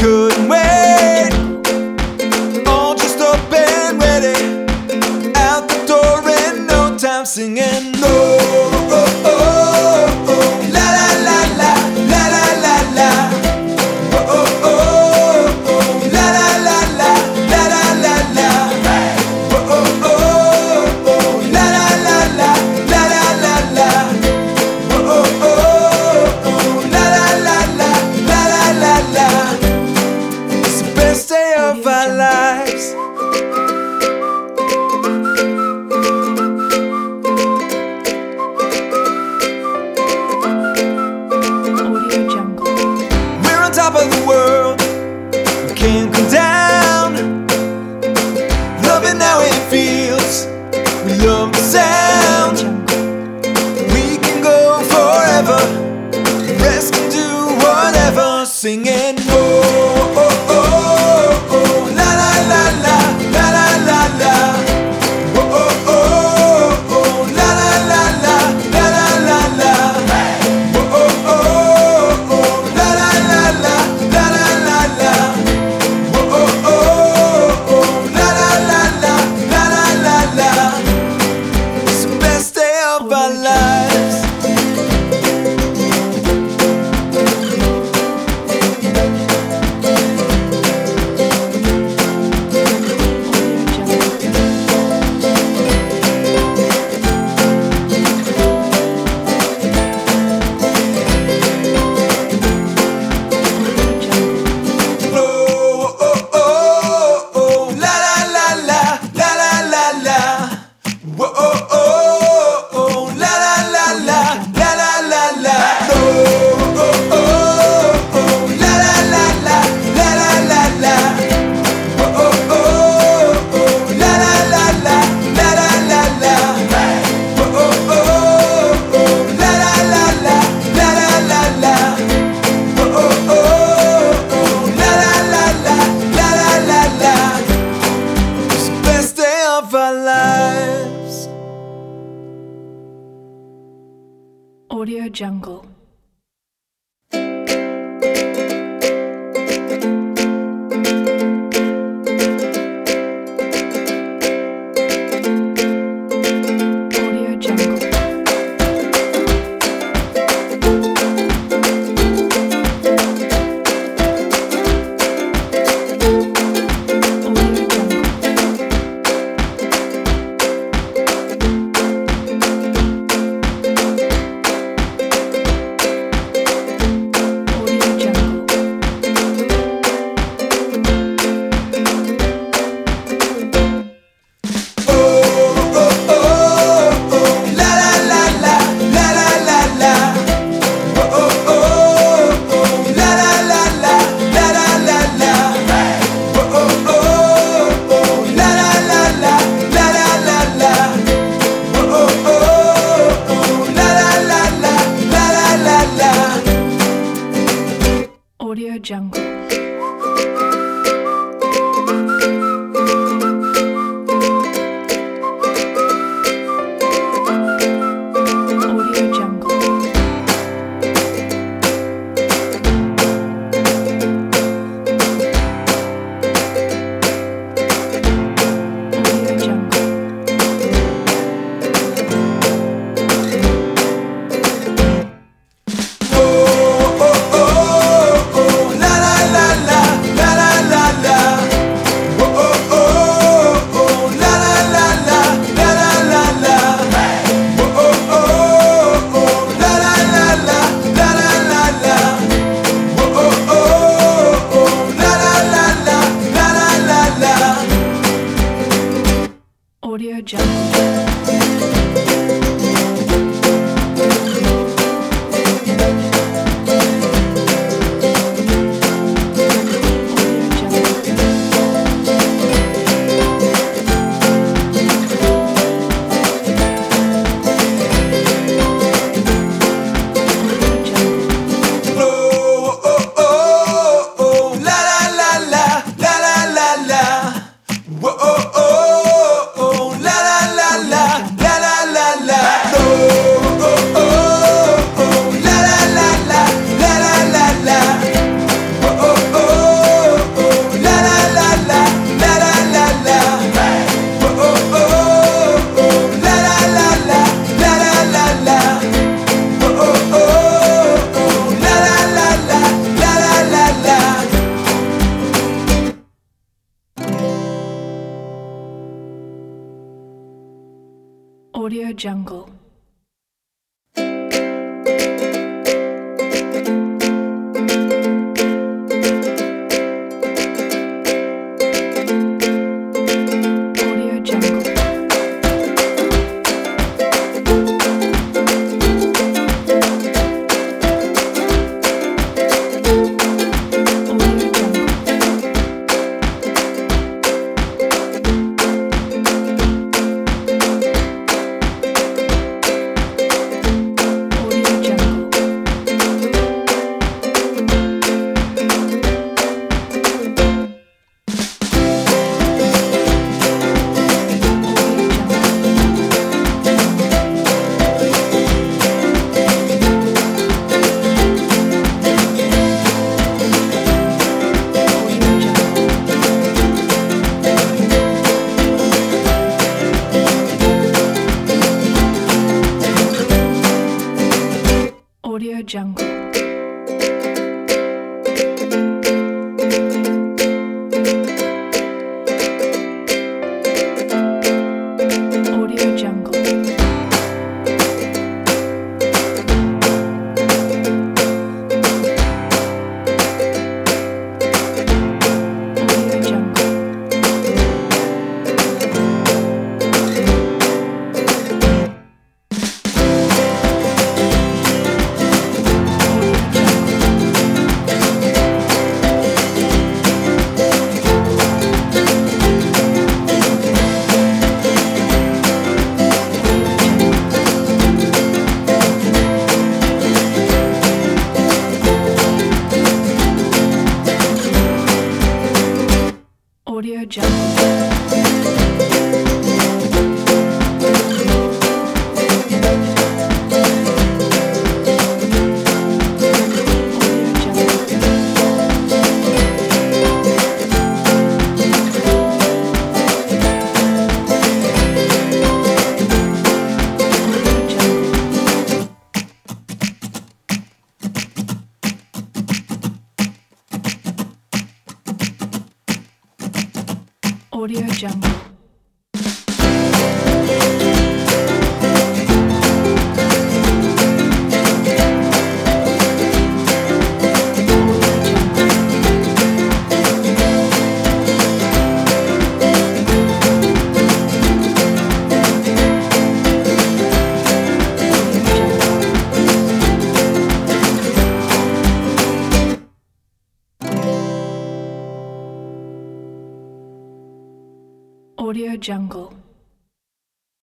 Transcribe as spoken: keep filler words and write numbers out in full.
couldn't wait. All just up and ready, out the door in no time, singing no. Oh, oh, oh, oh. La la la la, la la la la. Oh, oh, oh, oh. La la la la, la la la la. Oh, oh, oh, oh. La la la la, la la la la. Oh, oh, oh, oh. La la la la, la la la la. It's the best day of our lives. We're on top of the world, we can't come down. Loving how it feels, we love the sound. We can go forever, the rest can do whatever, singing oh, oh, oh, oh, la la la la, la la la la. Oh, oh, oh, oh, la la la la, la la la la. Oh, oh, oh, oh, la la la la, la la la la. Oh, oh, oh, oh, la la la la, la la la la. It's the best day of our lives. Audio Jungle. Audio Jungle. Audio Jungle. Audio Jungle. Audio Jungle. Audio Jungle. Audio Jungle. Audio Jungle. Audio Jungle.